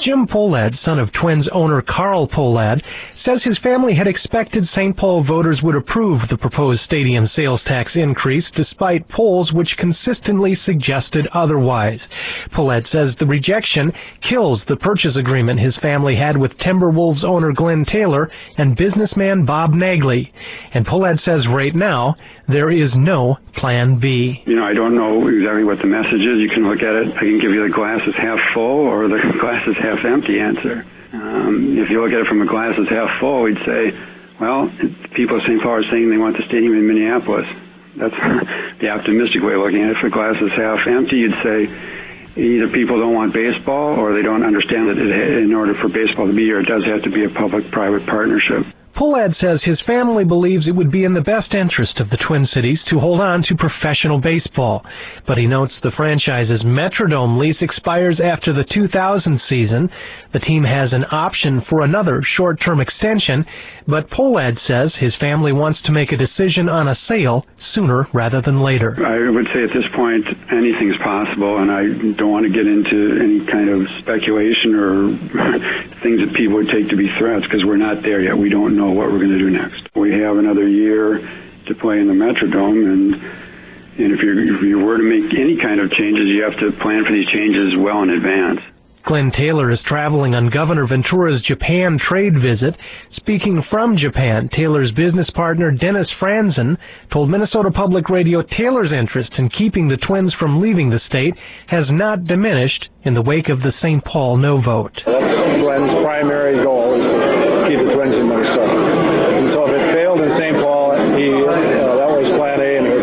Jim Pohlad, son of Twins owner Carl Pohlad, says his family had expected St. Paul voters would approve the proposed stadium sales tax increase despite polls which consistently suggested otherwise. Pohlad says the rejection kills the purchase agreement his family had with Timberwolves owner Glenn Taylor and businessman Bob Nagley. And Pohlad says right now there is no plan B. I don't know exactly what the message is. You can look at it. I can give you the glass is half full or the glass is half empty answer. If you look at it from a glass is half full, we'd say, well, people of St. Paul are saying they want the stadium in Minneapolis. That's the optimistic way of looking at it. If the glass is half empty, you'd say either people don't want baseball or they don't understand that in order for baseball to be here, it does have to be a public-private partnership. Pohlad says his family believes it would be in the best interest of the Twin Cities to hold on to professional baseball. But he notes the franchise's Metrodome lease expires after the 2000 season. The team has an option for another short-term extension, but Pohlad says his family wants to make a decision on a sale sooner rather than later. I would say at this point anything's possible, and I don't want to get into any kind of speculation or things that people would take to be threats because we're not there yet. We don't know what we're going to do next. We have another year to play in the Metrodome, and if you were to make any kind of changes, you have to plan for these changes well in advance. Glenn Taylor is traveling on Governor Ventura's Japan trade visit. Speaking from Japan, Taylor's business partner Dennis Franzen told Minnesota Public Radio Taylor's interest in keeping the Twins from leaving the state has not diminished in the wake of the St. Paul no vote. That's Glenn's primary goal, is to keep the Twins in Minnesota. And so if it failed in St. Paul, that was plan A, and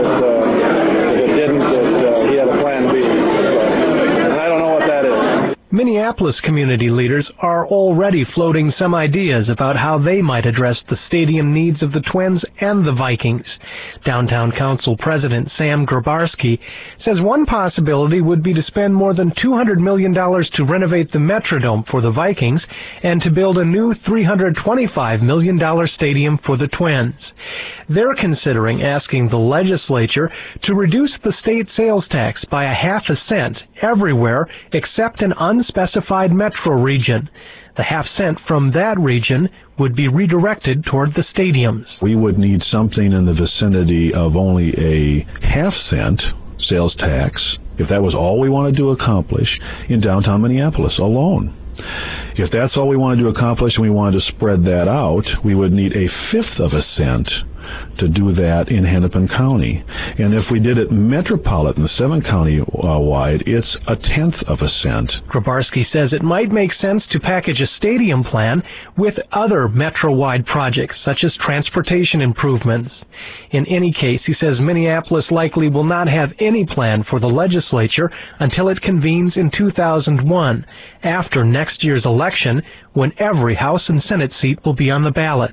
if it didn't, he had a plan B. And I don't know what that is. Minneapolis community leaders are already floating some ideas about how they might address the stadium needs of the Twins and the Vikings. Downtown Council President Sam Grabarski says one possibility would be to spend more than $200 million to renovate the Metrodome for the Vikings and to build a new $325 million stadium for the Twins. They're considering asking the legislature to reduce the state sales tax by 0.5 cent everywhere except an unspecified metro region. The 0.5 cent from that region would be redirected toward the stadiums. We would need something in the vicinity of only a 0.5 cent sales tax, if that was all we wanted to accomplish, in downtown Minneapolis alone. If that's all we wanted to accomplish and we wanted to spread that out, we would need 1/5 cent to do that in Hennepin County. And if we did it metropolitan, 7-county wide, it's 0.1 cent. Grabarski says it might make sense to package a stadium plan with other metro-wide projects, such as transportation improvements. In any case, he says Minneapolis likely will not have any plan for the legislature until it convenes in 2001, after next year's election, when every House and Senate seat will be on the ballot.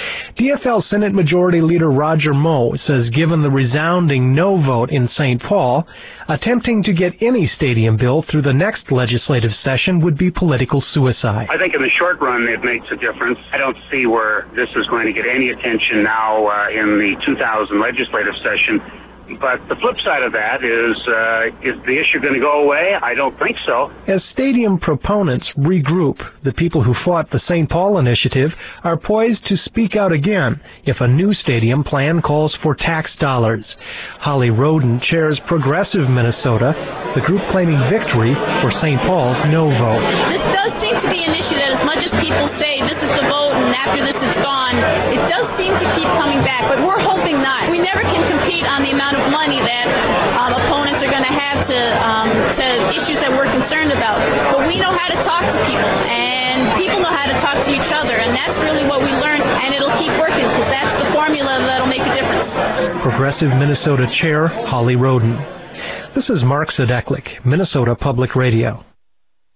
DFL Senate Majority Leader Roger Moe says given the resounding no vote in St. Paul, attempting to get any stadium bill through the next legislative session would be political suicide. I think in the short run it makes a difference. I don't see where this is going to get any attention now in the 2000 legislative session. But the flip side of that is the issue going to go away? I don't think so. As stadium proponents regroup, the people who fought the St. Paul initiative are poised to speak out again if a new stadium plan calls for tax dollars. Holly Roden chairs Progressive Minnesota, the group claiming victory for St. Paul's no vote. This does seem to be an issue that as much as people say this is the vote and after this is gone, it does seem to keep coming back, but we're hoping not. We never can compete on the amount of money that opponents are going to have to issues that we're concerned about. But we know how to talk to people, and people know how to talk to each other, and that's really what we learned, and it'll keep working because that's the formula that'll make a difference. Progressive Minnesota Chair Holly Roden. This is Mark Sadeklik, Minnesota Public Radio.